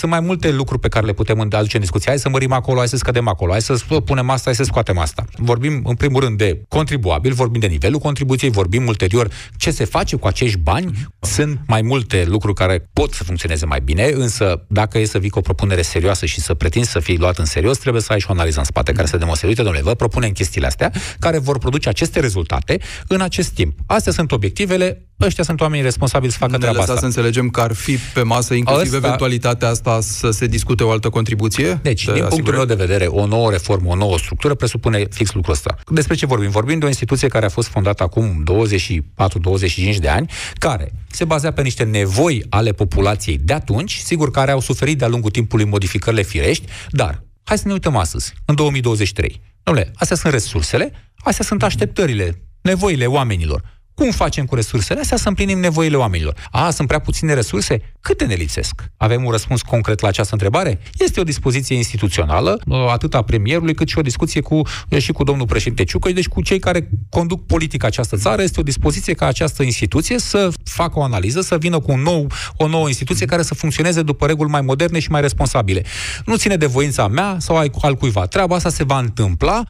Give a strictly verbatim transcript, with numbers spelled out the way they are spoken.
sunt mai multe lucruri pe care le putem aduce în discuție. Hai să mărim acolo, hai să scădem acolo, hai să punem asta, hai să scoatem asta. Vorbim, în primul rând, de contribuabil, vorbim de nivelul contribuției, vorbim ulterior ce se face cu acești bani. Sunt mai multe lucruri care pot să funcționeze mai bine, însă dacă e să vii cu o propunere serioasă și să pretinzi să fii luat în serios, trebuie să ai și o analiză în spate care să demonstreze, uite, domnule, vă propunem chestiile astea care vor produce aceste rezultate în acest timp. Astea sunt obiectivele, ăștia sunt oamenii responsabili să facă treaba asta. Să înțelegem că ar fi pe masă inclusiv Asta... eventualitatea asta să se discute o altă contribuție? Deci, din punctul meu de vedere, o nouă reformă, o nouă structură presupune fix lucrul ăsta. Despre ce vorbim? Vorbim de o instituție care a fost fondată acum douăzeci și patru douăzeci și cinci de ani, care se bazea pe niște nevoi ale populației de atunci, sigur care au suferit de-a lungul timpului modificările firești, dar hai să ne uităm astăzi, în două mii douăzeci și trei. Dom'le, astea sunt resursele, astea sunt așteptările, nevoile oamenilor. Cum facem cu resursele astea să împlinim nevoile oamenilor? A, sunt prea puține resurse? Câte ne lipsesc? Avem un răspuns concret la această întrebare? Este o dispoziție instituțională, atât a premierului, cât și o discuție cu, și cu domnul președinte Ciucă, deci cu cei care conduc politica această țară. Este o dispoziție ca această instituție să facă o analiză, să vină cu un nou, o nouă instituție care să funcționeze după reguli mai moderne și mai responsabile. Nu ține de voința mea sau al cuiva. Treaba asta se va întâmpla